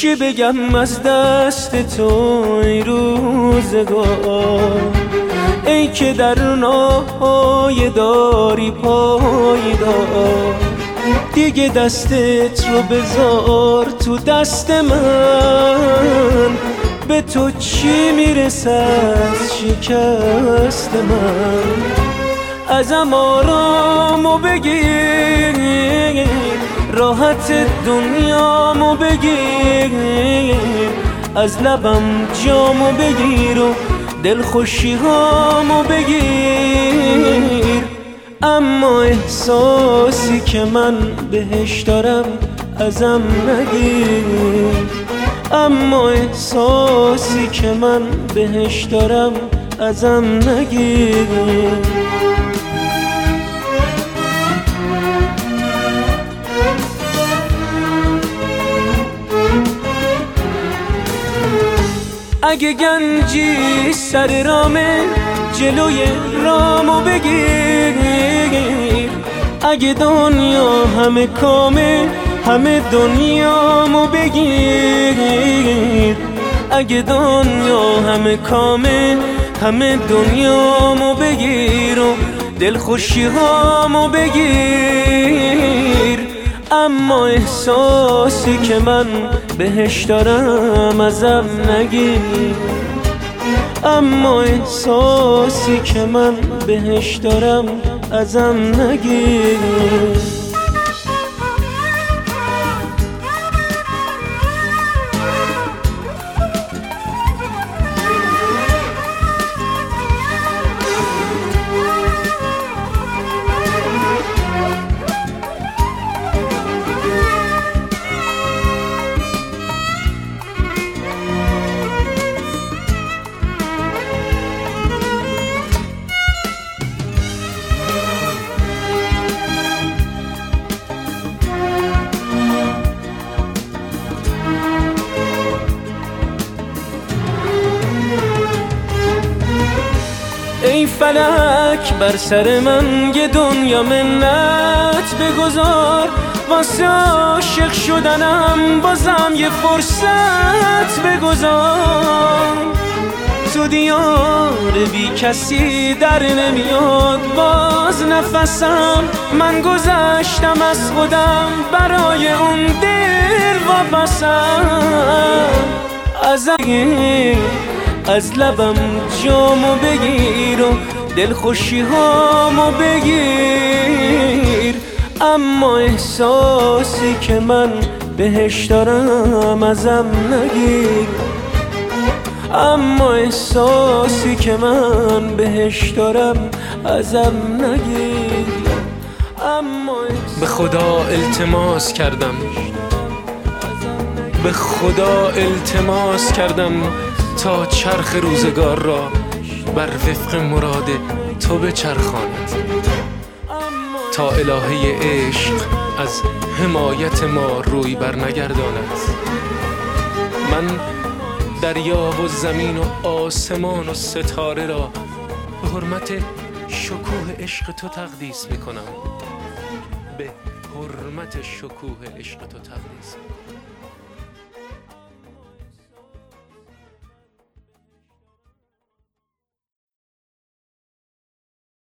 چی بگم از دست تو ای روزگار، ای که در ناهای داری پایدار. دیگه دستت رو بذار تو دست من، به تو چی میرسه از شکست من. ازم آرامو بگیر، راحت دنیامو بگیر، از لبم جامو بگیر و دلخوشیهامو بگیر. اما احساسی که من بهش دارم ازم نگیر، اما احساسی که من بهش دارم ازم نگیر. اگه گنجی سر رامه جلوی رامو بگیر، اگه دنیا همه کامه همه دنیامو بگیر، اگه دنیا همه کامه همه دنیامو بگیر و دلخوشیهامو بگیر. اما احساسی که من بهش دارم ازم نگیر، اما احساسی که من بهش دارم ازم نگیر. ای فلک بر سر من یه دنیا منت بگذار، واسه عاشق شدنم بازم یه فرصت بگذار. تو دیار بی کسی در نمیاد باز نفسم، من گذشتم از خودم برای اون دل وابستم. از لبم جامو بگیر و دلخوشیهامو بگیر. اما احساسی که من بهش دارم ازم نگیر، اما احساسی که من بهش دارم ازم نگیر. به خدا التماس کردم، به خدا التماس کردم تا چرخ روزگار را بر وفق مراد تو بچرخاند، تا الهه عشق از حمایت ما روی بر نگرداند. من دریا و زمین و آسمان و ستاره را به حرمت شکوه عشق تو تقدیس میکنم، به حرمت شکوه عشق تو تقدیس میکنم.